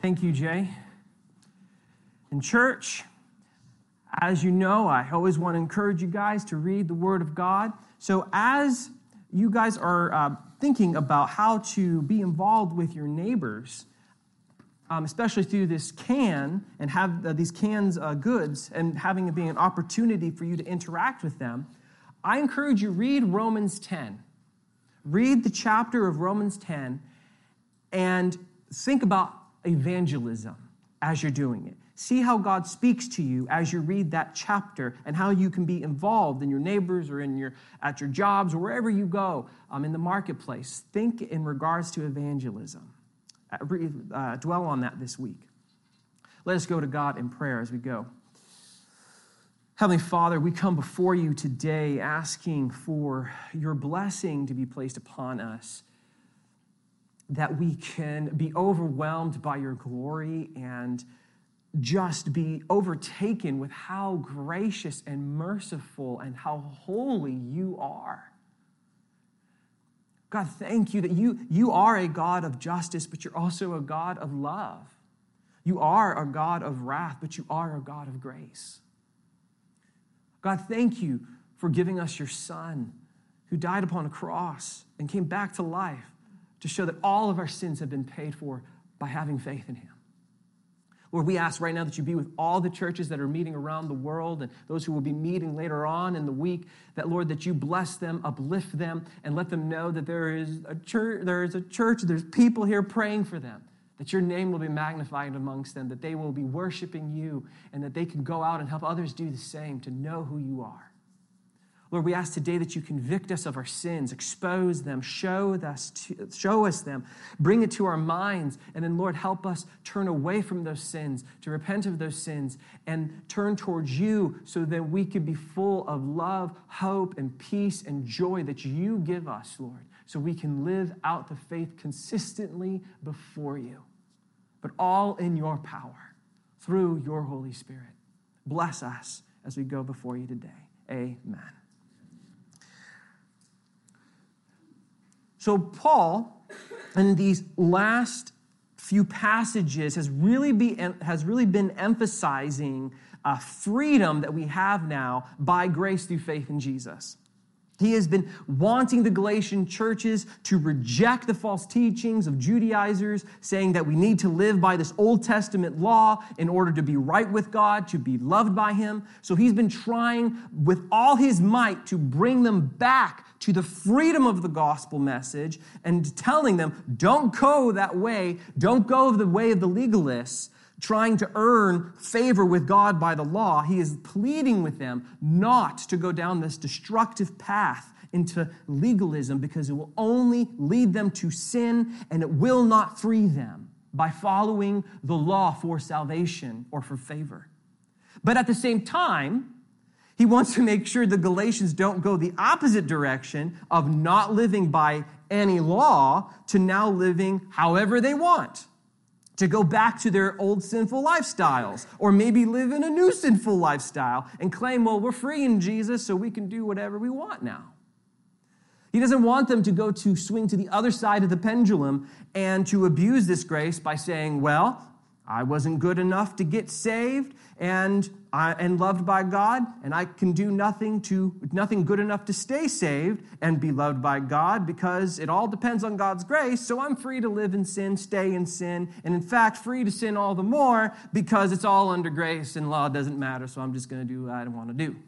Thank you, Jay. In church, as you know, I always want to encourage you guys to read the Word of God. So as you guys are thinking about how to be involved with your neighbors, especially through this can and have these cans goods and having it be an opportunity for you to interact with them, I encourage you read Romans 10. Read the chapter of Romans 10 and think about evangelism as you're doing it. See how God speaks to you as you read that chapter and how you can be involved in your neighbors or at your jobs or wherever you go in the marketplace. Think in regards to evangelism. Dwell on that this week. Let us go to God in prayer as we go. Heavenly Father, we come before you today asking for your blessing to be placed upon us, that we can be overwhelmed by your glory and just be overtaken with how gracious and merciful and how holy you are. God, thank you that you are a God of justice, but you're also a God of love. You are a God of wrath, but you are a God of grace. God, thank you for giving us your Son who died upon a cross and came back to life to show that all of our sins have been paid for by having faith in him. Lord, we ask right now that you be with all the churches that are meeting around the world and those who will be meeting later on in the week, that, Lord, that you bless them, uplift them, and let them know that there is a church, there's people here praying for them, that your name will be magnified amongst them, that they will be worshiping you, and that they can go out and help others do the same, to know who you are. Lord, we ask today that you convict us of our sins, expose them, show us them, bring it to our minds, and then, Lord, help us turn away from those sins, to repent of those sins, and turn towards you so that we could be full of love, hope, and peace and joy that you give us, Lord, so we can live out the faith consistently before you, but all in your power, through your Holy Spirit. Bless us as we go before you today. Amen. So Paul, in these last few passages, has really been emphasizing freedom that we have now by grace through faith in Jesus. He has been wanting the Galatian churches to reject the false teachings of Judaizers, saying that we need to live by this Old Testament law in order to be right with God, to be loved by him. So he's been trying with all his might to bring them back to the freedom of the gospel message and telling them, don't go that way, don't go the way of the legalists, trying to earn favor with God by the law. He is pleading with them not to go down this destructive path into legalism, because it will only lead them to sin and it will not free them by following the law for salvation or for favor. But at the same time, he wants to make sure the Galatians don't go the opposite direction of not living by any law to now living however they want, to go back to their old sinful lifestyles, or maybe live in a new sinful lifestyle and claim, well, we're free in Jesus, so we can do whatever we want now. He doesn't want them to swing to the other side of the pendulum and to abuse this grace by saying, well, I wasn't good enough to get saved and loved by God, and I can do nothing good enough to stay saved and be loved by God, because it all depends on God's grace, so I'm free to live in sin, stay in sin, and in fact, free to sin all the more because it's all under grace and law doesn't matter, so I'm just going to do what I want to do.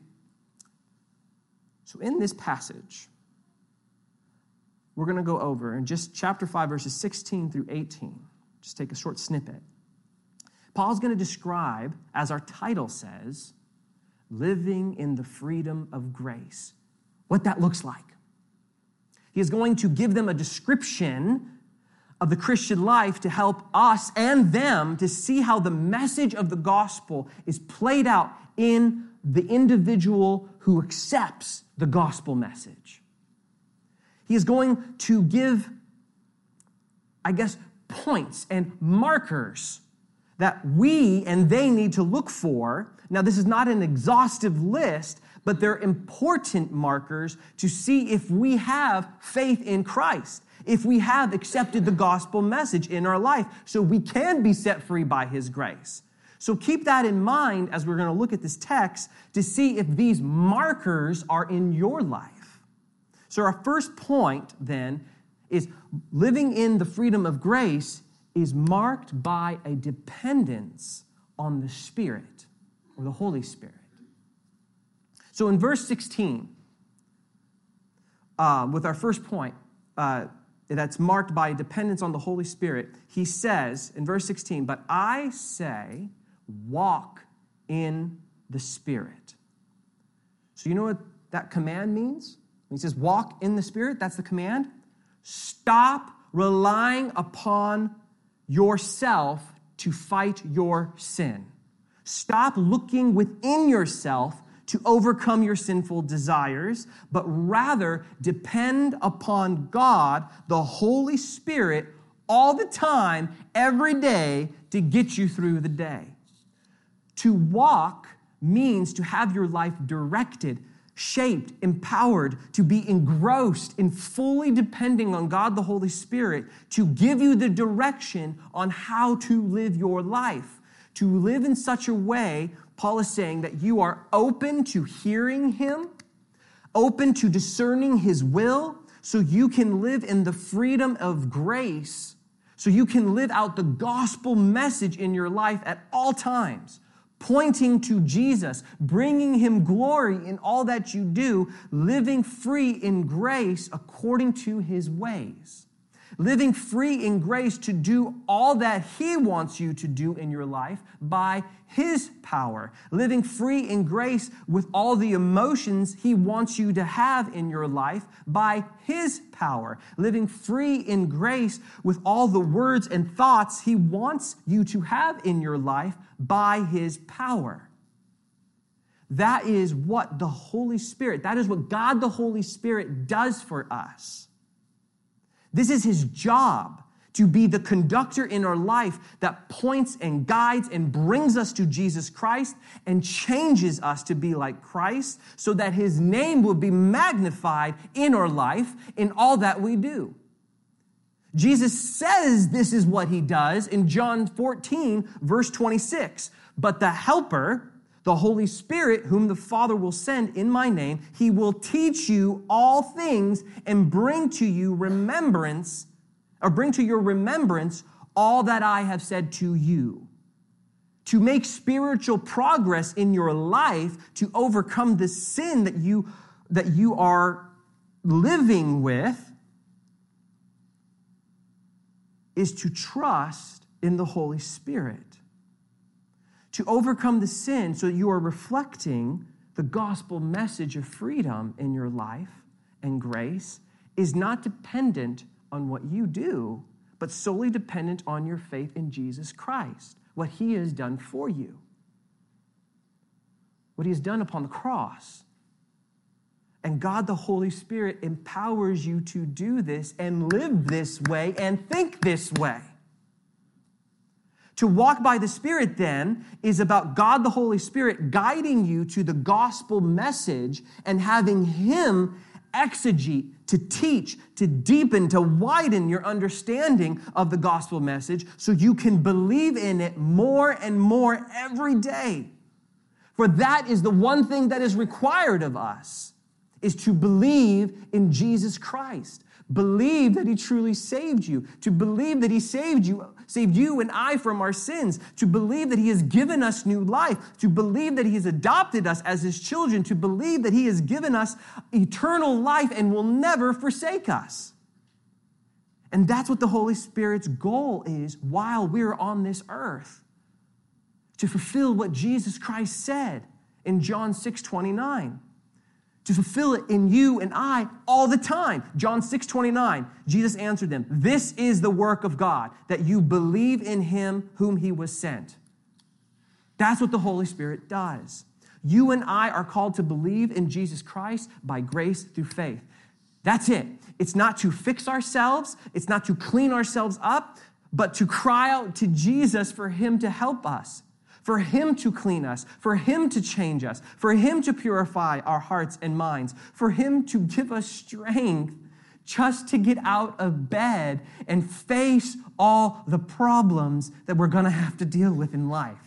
So in this passage, we're going to go over in just chapter 5, verses 16 through 18. Just take a short snippet. Paul's going to describe, as our title says, living in the freedom of grace, what that looks like. He is going to give them a description of the Christian life to help us and them to see how the message of the gospel is played out in the individual who accepts the gospel message. He is going to give, points and markers that we and they need to look for. Now, this is not an exhaustive list, but they're important markers to see if we have faith in Christ, if we have accepted the gospel message in our life, so we can be set free by his grace. So keep that in mind as we're going to look at this text to see if these markers are in your life. So our first point then is living in the freedom of grace is marked by a dependence on the Spirit or the Holy Spirit. So in verse 16, with our first point, that's marked by dependence on the Holy Spirit, he says in verse 16, "But I say, walk in the Spirit." So you know what that command means? When he says walk in the Spirit, that's the command. Stop relying upon yourself to fight your sin. Stop looking within yourself to overcome your sinful desires, but rather depend upon God, the Holy Spirit, all the time, every day, to get you through the day. To walk means to have your life directed, shaped, empowered, to be engrossed in fully depending on God, the Holy Spirit, to give you the direction on how to live your life. To live in such a way, Paul is saying, that you are open to hearing him, open to discerning his will, so you can live in the freedom of grace, so you can live out the gospel message in your life at all times, pointing to Jesus, bringing him glory in all that you do, living free in grace according to his ways. Living free in grace to do all that he wants you to do in your life by his power. Living free in grace with all the emotions he wants you to have in your life by his power. Living free in grace with all the words and thoughts he wants you to have in your life by his power. That is what the Holy Spirit, that is what God the Holy Spirit does for us. This is his job, to be the conductor in our life that points and guides and brings us to Jesus Christ and changes us to be like Christ so that his name will be magnified in our life in all that we do. Jesus says this is what he does in John 14, verse 26. "But the Helper, the Holy Spirit, whom the Father will send in my name, he will teach you all things and bring to your remembrance all that I have said to you." To make spiritual progress in your life, to overcome the sin that you are living with, is to trust in the Holy Spirit. To overcome the sin so that you are reflecting the gospel message of freedom in your life and grace is not dependent on what you do, but solely dependent on your faith in Jesus Christ, what he has done for you, what he has done upon the cross. And God, the Holy Spirit, empowers you to do this and live this way and think this way. To walk by the Spirit, then, is about God the Holy Spirit guiding you to the gospel message and having him exegete, to teach, to deepen, to widen your understanding of the gospel message so you can believe in it more and more every day. For that is the one thing that is required of us, is to believe in Jesus Christ. Believe that he truly saved you. To believe that he saved you and I from our sins. To believe that he has given us new life. To believe that he has adopted us as his children. To believe that he has given us eternal life and will never forsake us. And that's what the Holy Spirit's goal is while we're on this earth. To fulfill what Jesus Christ said in John 6:29. To fulfill it in you and I all the time. John 6:29, Jesus answered them, "This is the work of God, that you believe in him whom he was sent." That's what the Holy Spirit does. You and I are called to believe in Jesus Christ by grace through faith. That's it. It's not to fix ourselves. It's not to clean ourselves up, but to cry out to Jesus for him to help us. for him to clean us, for him to change us, for him to purify our hearts and minds, for him to give us strength just to get out of bed and face all the problems that we're going to have to deal with in life.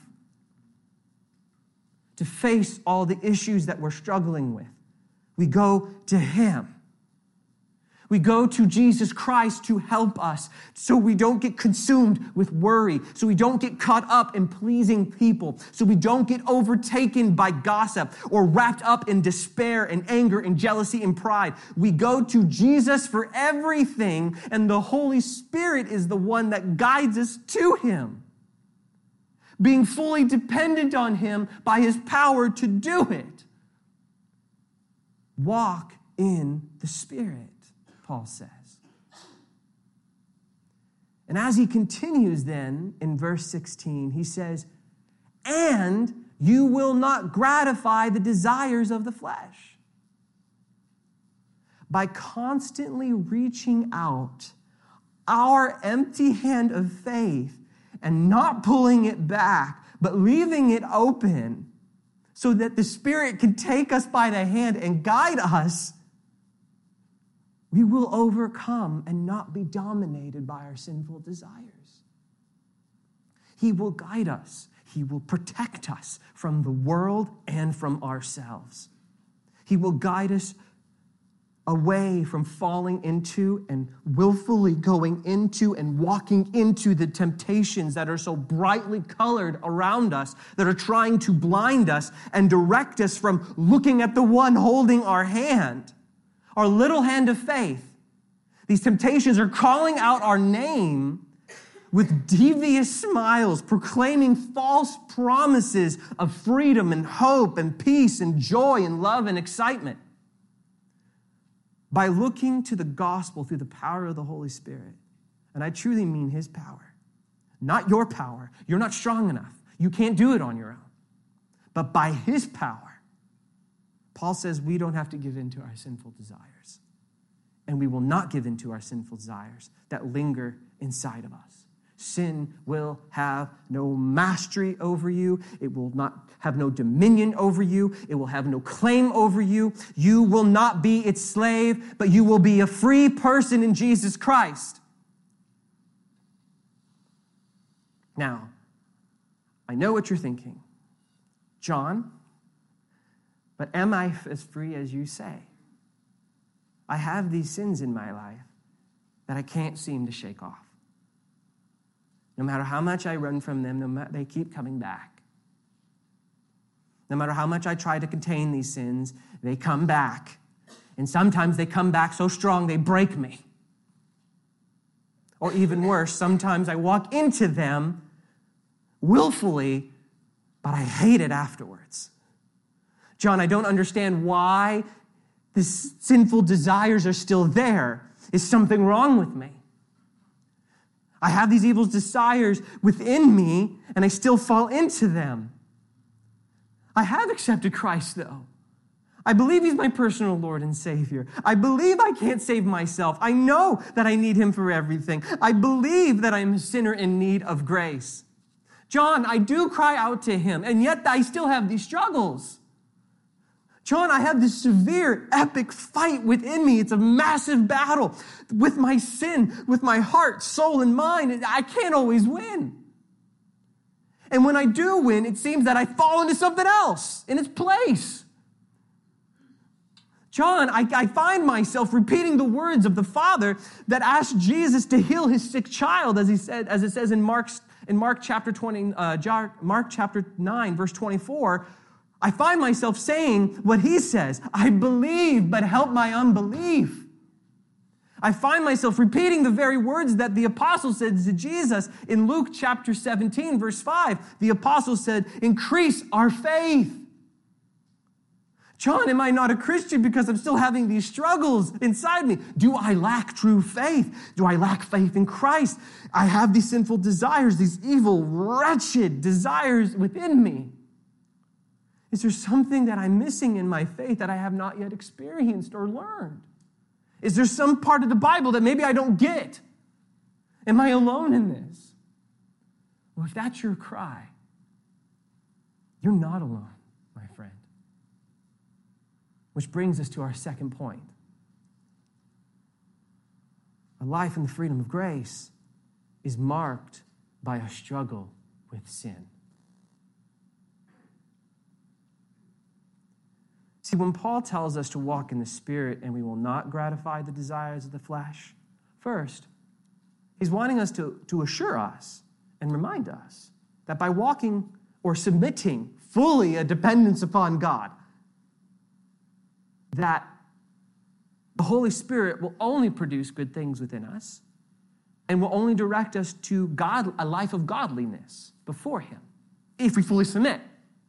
To face all the issues that we're struggling with. We go to him. We go to Jesus Christ to help us so we don't get consumed with worry, so we don't get caught up in pleasing people, so we don't get overtaken by gossip or wrapped up in despair and anger and jealousy and pride. We go to Jesus for everything, and the Holy Spirit is the one that guides us to him, being fully dependent on him by his power to do it. Walk in the Spirit, Paul says. And as he continues then in verse 16, he says, and you will not gratify the desires of the flesh. By constantly reaching out our empty hand of faith and not pulling it back, but leaving it open so that the Spirit can take us by the hand and guide us, we will overcome and not be dominated by our sinful desires. He will guide us. He will protect us from the world and from ourselves. He will guide us away from falling into and willfully going into and walking into the temptations that are so brightly colored around us, that are trying to blind us and direct us from looking at the one holding our hand, our little hand of faith. These temptations are calling out our name with devious smiles, proclaiming false promises of freedom and hope and peace and joy and love and excitement. By looking to the gospel through the power of the Holy Spirit, and I truly mean his power, not your power. You're not strong enough. You can't do it on your own. But by his power, Paul says we don't have to give in to our sinful desires. And we will not give in to our sinful desires that linger inside of us. Sin will have no mastery over you. It will not have no dominion over you. It will have no claim over you. You will not be its slave, but you will be a free person in Jesus Christ. Now, I know what you're thinking. John, but am I as free as you say? I have these sins in my life that I can't seem to shake off. No matter how much I run from them, they keep coming back. No matter how much I try to contain these sins, they come back. And sometimes they come back so strong they break me. Or even worse, sometimes I walk into them willfully, but I hate it afterwards. John, I don't understand why the sinful desires are still there. Is something wrong with me? I have these evil desires within me, and I still fall into them. I have accepted Christ, though. I believe he's my personal Lord and Savior. I believe I can't save myself. I know that I need him for everything. I believe that I'm a sinner in need of grace. John, I do cry out to him, and yet I still have these struggles. John, I have this severe, epic fight within me. It's a massive battle with my sin, with my heart, soul, and mind. And I can't always win. And when I do win, it seems that I fall into something else in its place. John, I find myself repeating the words of the Father that asked Jesus to heal his sick child, as it says in Mark chapter 9, verse 24. I find myself saying what he says, I believe, but help my unbelief. I find myself repeating the very words that the apostle said to Jesus in Luke chapter 17, verse 5. The apostle said, increase our faith. John, am I not a Christian because I'm still having these struggles inside me? Do I lack true faith? Do I lack faith in Christ? I have these sinful desires, these evil, wretched desires within me. Is there something that I'm missing in my faith that I have not yet experienced or learned? Is there some part of the Bible that maybe I don't get? Am I alone in this? Well, if that's your cry, You're not alone, my friend. Which brings us to our second point. A life in the freedom of grace is marked by a struggle with sin. See, when Paul tells us to walk in the Spirit and we will not gratify the desires of the flesh, first, he's wanting us to assure us and remind us that by walking or submitting fully a dependence upon God, that the Holy Spirit will only produce good things within us and will only direct us to God, a life of godliness before Him, if we fully submit.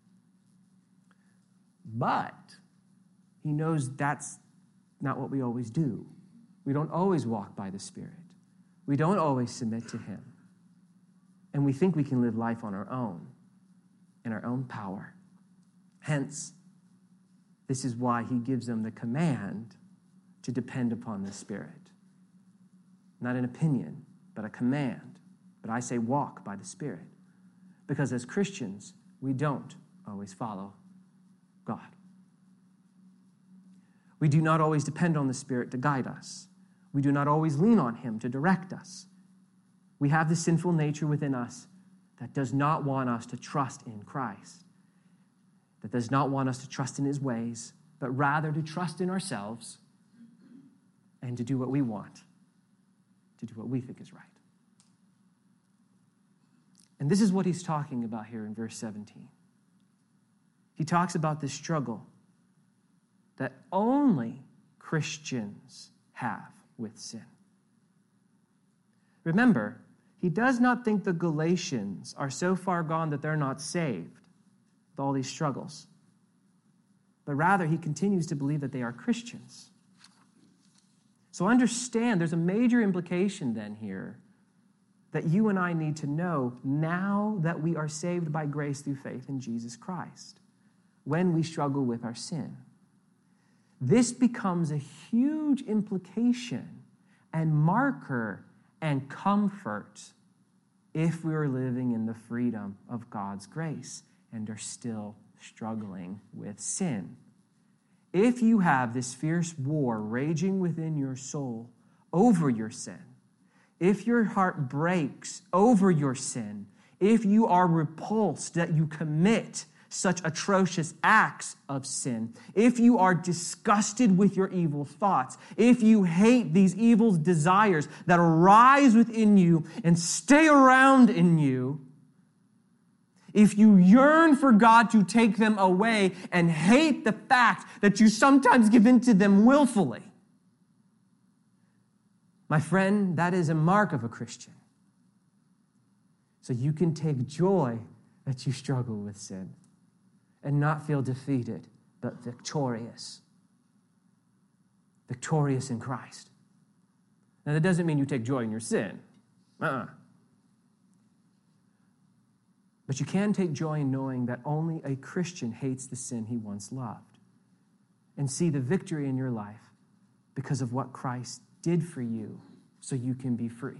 But He knows that's not what we always do. We don't always walk by the Spirit. We don't always submit to Him. And we think we can live life on our own, in our own power. Hence, this is why He gives them the command to depend upon the Spirit. Not an opinion, but a command. But I say walk by the Spirit. Because as Christians, we don't always follow God. We do not always depend on the Spirit to guide us. We do not always lean on Him to direct us. We have the sinful nature within us that does not want us to trust in Christ, that does not want us to trust in His ways, but rather to trust in ourselves and to do what we want, to do what we think is right. And this is what he's talking about here in verse 17. He talks about this struggle that only Christians have with sin. Remember, he does not think the Galatians are so far gone that they're not saved with all these struggles, but rather he continues to believe that they are Christians. So understand, there's a major implication then here that you and I need to know now that we are saved by grace through faith in Jesus Christ, when we struggle with our sin. This becomes a huge implication and marker and comfort if we are living in the freedom of God's grace and are still struggling with sin. If you have this fierce war raging within your soul over your sin, if your heart breaks over your sin, if you are repulsed that you commit such atrocious acts of sin, if you are disgusted with your evil thoughts, if you hate these evil desires that arise within you and stay around in you, if you yearn for God to take them away and hate the fact that you sometimes give in to them willfully, my friend, that is a mark of a Christian. So you can take joy that you struggle with sin and not feel defeated, but victorious. Victorious in Christ. Now, that doesn't mean you take joy in your sin. But you can take joy in knowing that only a Christian hates the sin he once loved and see the victory in your life because of what Christ did for you so you can be free.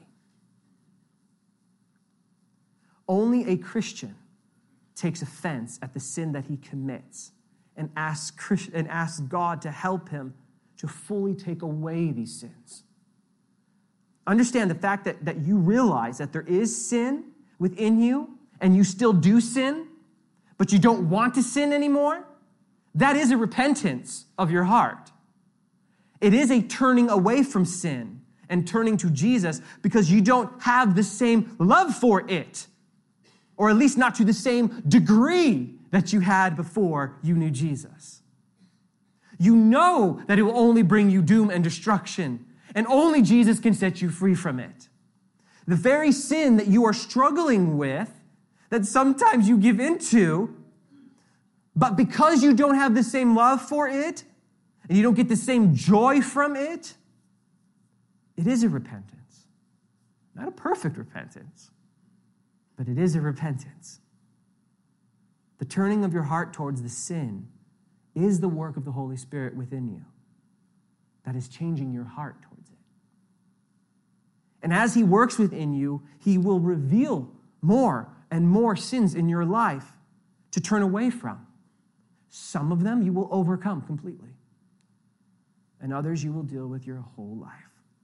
Only a Christian takes offense at the sin that he commits and asks God to help him to fully take away these sins. Understand the fact that you realize that there is sin within you and you still do sin, but you don't want to sin anymore. That is a repentance of your heart. It is a turning away from sin and turning to Jesus because you don't have the same love for it, or at least not to the same degree that you had before you knew Jesus. You know that it will only bring you doom and destruction, and only Jesus can set you free from it. The very sin that you are struggling with, that sometimes you give into, but because you don't have the same love for it, and you don't get the same joy from it, it is a repentance. Not a perfect repentance, but it is a repentance. The turning of your heart towards the sin is the work of the Holy Spirit within you that is changing your heart towards it. And as He works within you, He will reveal more and more sins in your life to turn away from. Some of them you will overcome completely, and others you will deal with your whole life.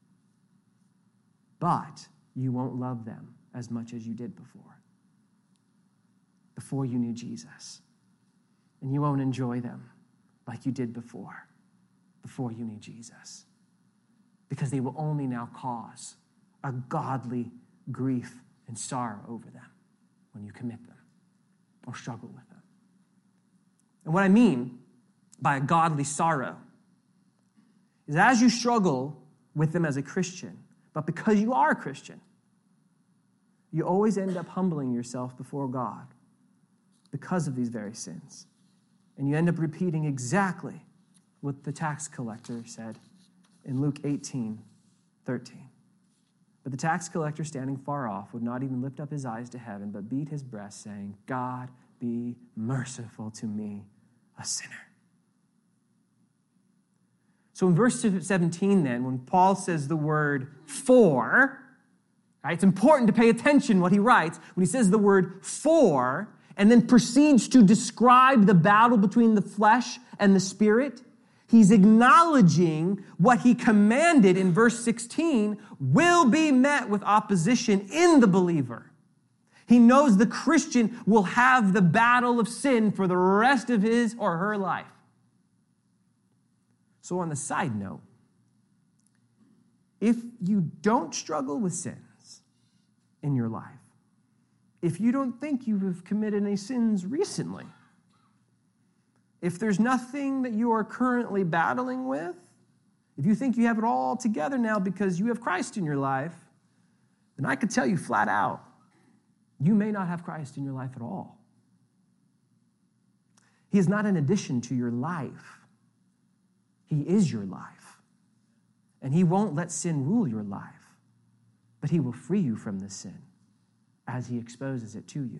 But you won't love them as much as you did before you knew Jesus. And you won't enjoy them like you did before you knew Jesus. Because they will only now cause a godly grief and sorrow over them when you commit them or struggle with them. And what I mean by a godly sorrow is as you struggle with them as a Christian, but because you are a Christian, you always end up humbling yourself before God because of these very sins. And you end up repeating exactly what the tax collector said in Luke 18:13. But the tax collector, standing far off, would not even lift up his eyes to heaven, but beat his breast, saying, God, be merciful to me, a sinner. So in verse 17 then, when Paul says the word for, right, it's important to pay attention what he writes. When he says the word for, and then proceeds to describe the battle between the flesh and the spirit, he's acknowledging what he commanded in verse 16 will be met with opposition in the believer. He knows the Christian will have the battle of sin for the rest of his or her life. So on the side note, if you don't struggle with sins in your life, if you don't think you have committed any sins recently, if there's nothing that you are currently battling with, if you think you have it all together now because you have Christ in your life, then I could tell you flat out, you may not have Christ in your life at all. He is not an addition to your life. He is your life. And he won't let sin rule your life, but he will free you from the sin as he exposes it to you.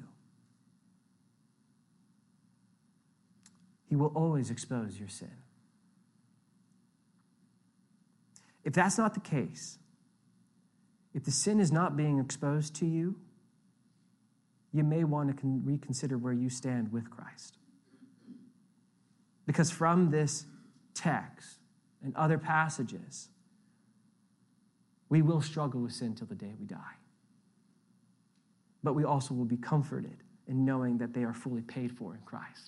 He will always expose your sin. If that's not the case, if the sin is not being exposed to you, you may want to reconsider where you stand with Christ. Because from this text and other passages, we will struggle with sin till the day we die. But we also will be comforted in knowing that they are fully paid for in Christ.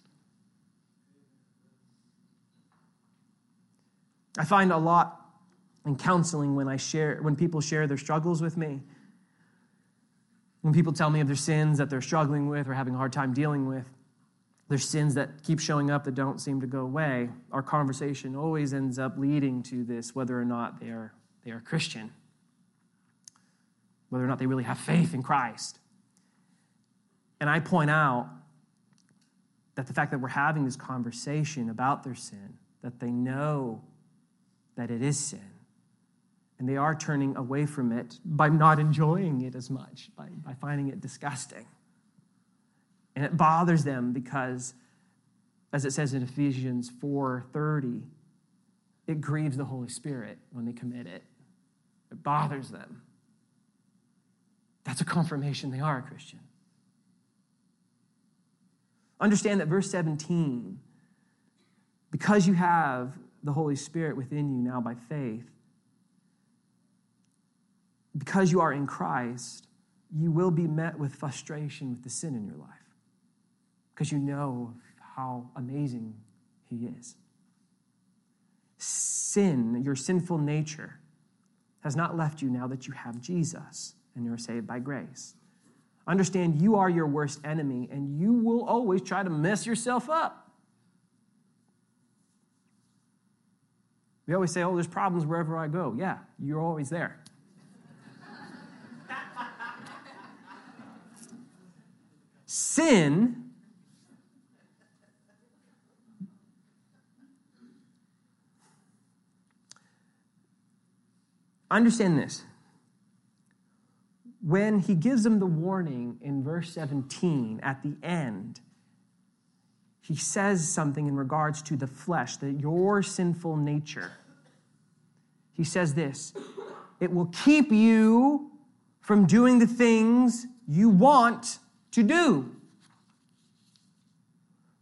I find a lot in counseling when people share their struggles with me. When people tell me of their sins that they're struggling with or having a hard time dealing with, their sins that keep showing up that don't seem to go away, our conversation always ends up leading to this, whether or not they are Christian, whether or not they really have faith in Christ. And I point out that the fact that we're having this conversation about their sin, that they know that it is sin, and they are turning away from it by not enjoying it as much, by finding it disgusting. And it bothers them because, as it says in Ephesians 4:30, it grieves the Holy Spirit when they commit it. It bothers them. That's a confirmation they are a Christian. Understand that verse 17, because you have the Holy Spirit within you now by faith, because you are in Christ, you will be met with frustration with the sin in your life because you know how amazing he is. Sin, your sinful nature, has not left you now that you have Jesus and you're saved by grace. Understand you are your worst enemy and you will always try to mess yourself up. We always say, oh, there's problems wherever I go. Yeah, you're always there. Sin understand this. When he gives them the warning in verse 17 at the end, he says something in regards to the flesh, that your sinful nature. He says this, it will keep you from doing the things you want to do.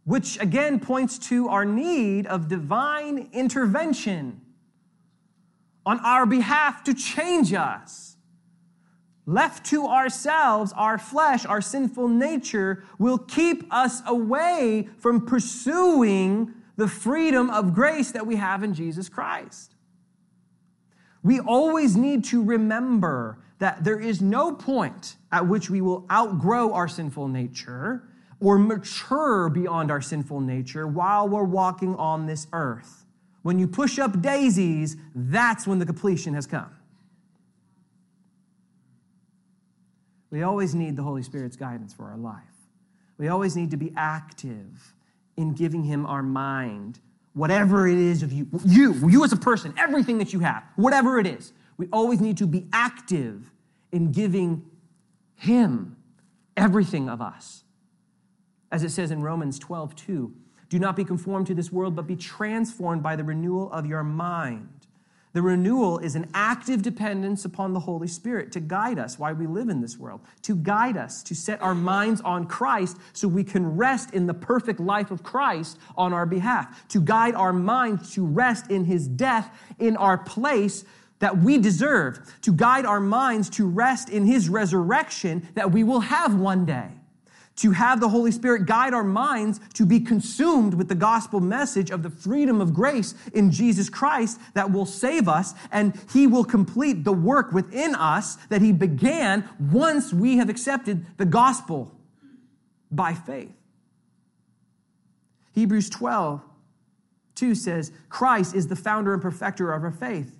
which again points to our need of divine intervention on our behalf to change us. Left to ourselves, our flesh, our sinful nature will keep us away from pursuing the freedom of grace that we have in Jesus Christ. We always need to remember that there is no point at which we will outgrow our sinful nature or mature beyond our sinful nature while we're walking on this earth. When you push up daisies, that's when the completion has come. We always need the Holy Spirit's guidance for our life. We always need to be active in giving him our mind, whatever it is of you as a person, everything that you have, whatever it is. We always need to be active in giving him everything of us. As it says in Romans 12:2, do not be conformed to this world, but be transformed by the renewal of your mind. The renewal is an active dependence upon the Holy Spirit to guide us while we live in this world, to guide us, to set our minds on Christ so we can rest in the perfect life of Christ on our behalf, to guide our minds to rest in his death in our place that we deserve, to guide our minds to rest in his resurrection that we will have one day, to have the Holy Spirit guide our minds to be consumed with the gospel message of the freedom of grace in Jesus Christ that will save us, and he will complete the work within us that he began once we have accepted the gospel by faith. Hebrews 12:2 says, Christ is the founder and perfecter of our faith.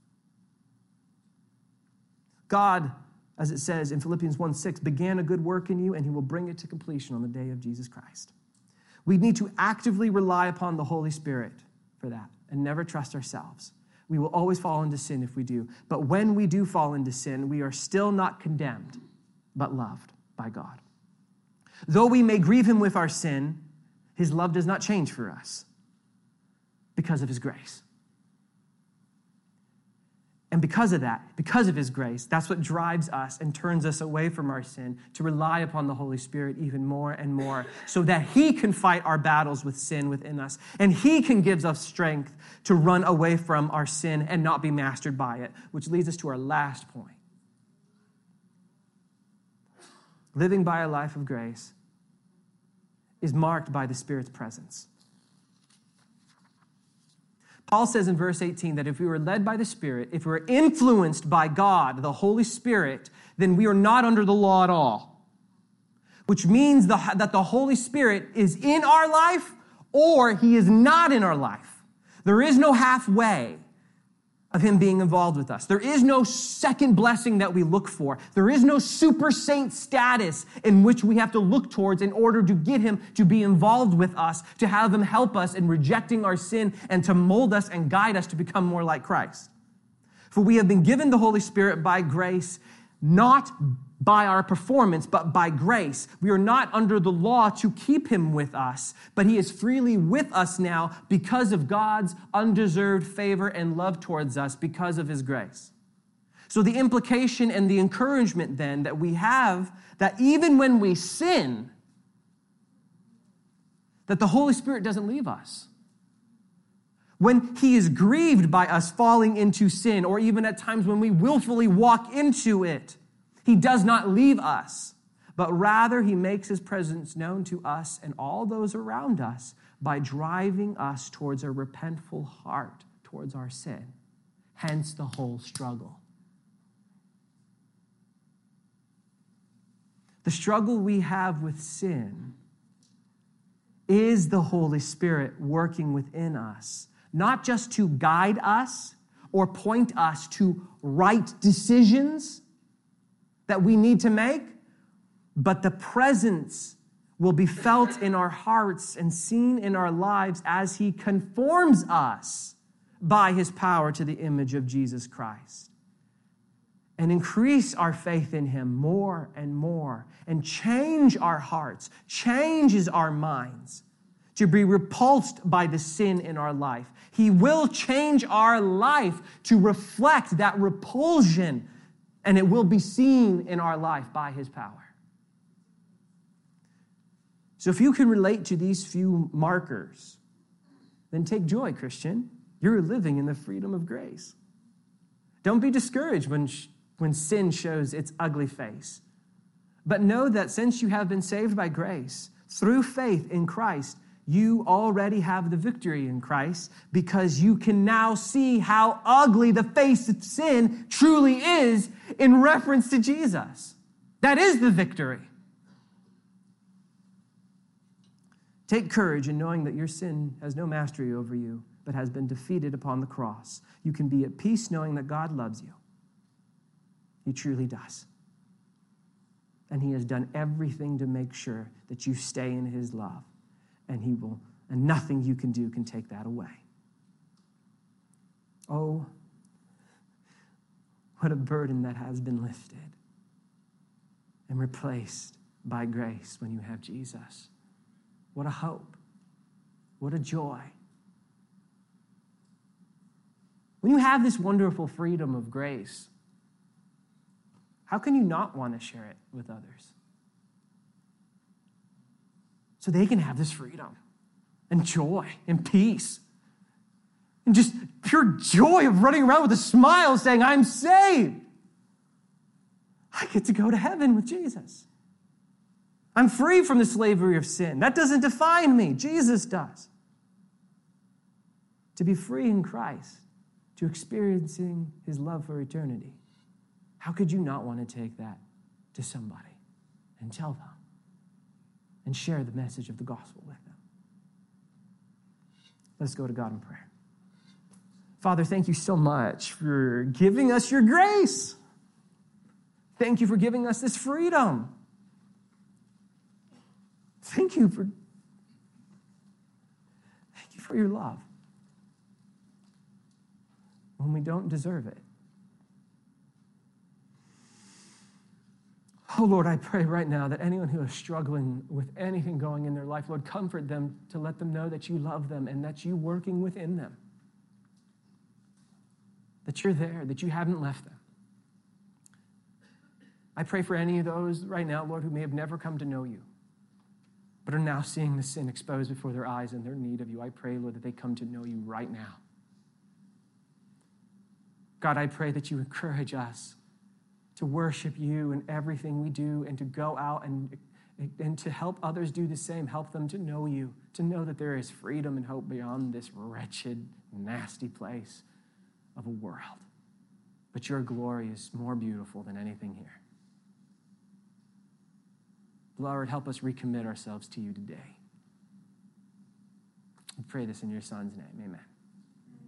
God, as it says in Philippians 1:6, began a good work in you, and he will bring it to completion on the day of Jesus Christ. We need to actively rely upon the Holy Spirit for that and never trust ourselves. We will always fall into sin if we do. But when we do fall into sin, we are still not condemned, but loved by God. Though we may grieve him with our sin, his love does not change for us because of his grace. And because of that, because of his grace, that's what drives us and turns us away from our sin to rely upon the Holy Spirit even more and more so that he can fight our battles with sin within us and he can give us strength to run away from our sin and not be mastered by it, which leads us to our last point. Living by a life of grace is marked by the Spirit's presence. Paul says in verse 18 that if we were led by the Spirit, if we were influenced by God, the Holy Spirit, then we are not under the law at all. Which means that the Holy Spirit is in our life or he is not in our life. There is no halfway of him being involved with us. There is no second blessing that we look for. There is no super saint status in which we have to look towards in order to get him to be involved with us, to have him help us in rejecting our sin and to mold us and guide us to become more like Christ. For we have been given the Holy Spirit by grace, not by our performance, but by grace. We are not under the law to keep him with us, but he is freely with us now because of God's undeserved favor and love towards us because of his grace. So the implication and the encouragement then that we have that even when we sin, that the Holy Spirit doesn't leave us. When he is grieved by us falling into sin, or even at times when we willfully walk into it, he does not leave us, but rather he makes his presence known to us and all those around us by driving us towards a repentful heart towards our sin. Hence the whole struggle. The struggle we have with sin is the Holy Spirit working within us, not just to guide us or point us to right decisions that we need to make, but the presence will be felt in our hearts and seen in our lives as he conforms us by his power to the image of Jesus Christ and increase our faith in him more and more and change our hearts, changes our minds to be repulsed by the sin in our life. He will change our life to reflect that repulsion, and it will be seen in our life by his power. So if you can relate to these few markers, then take joy, Christian. You're living in the freedom of grace. Don't be discouraged when sin shows its ugly face. But know that since you have been saved by grace, through faith in Christ, you already have the victory in Christ because you can now see how ugly the face of sin truly is in reference to Jesus. That is the victory. Take courage in knowing that your sin has no mastery over you, but has been defeated upon the cross. You can be at peace knowing that God loves you. He truly does. And he has done everything to make sure that you stay in his love. And nothing you can do can take that away. Oh, what a burden that has been lifted and replaced by grace when you have Jesus. What a hope. What a joy. When you have this wonderful freedom of grace, how can you not want to share it with others? So they can have this freedom and joy and peace and just pure joy of running around with a smile saying, I'm saved. I get to go to heaven with Jesus. I'm free from the slavery of sin. That doesn't define me. Jesus does. To be free in Christ, to experiencing his love for eternity. How could you not want to take that to somebody and tell them and share the message of the gospel with them? Let's go to God in prayer. Father, thank you so much for giving us your grace. Thank you for giving us this freedom. Thank you for your love when we don't deserve it. Oh, Lord, I pray right now that anyone who is struggling with anything going in their life, Lord, comfort them to let them know that you love them and that you're working within them, that you're there, that you haven't left them. I pray for any of those right now, Lord, who may have never come to know you, but are now seeing the sin exposed before their eyes and their need of you. I pray, Lord, that they come to know you right now. God, I pray that you encourage us to worship you in everything we do and to go out and to help others do the same. Help them to know you, to know that there is freedom and hope beyond this wretched, nasty place of a world. But your glory is more beautiful than anything here. Lord, help us recommit ourselves to you today. We pray this in your Son's name. Amen.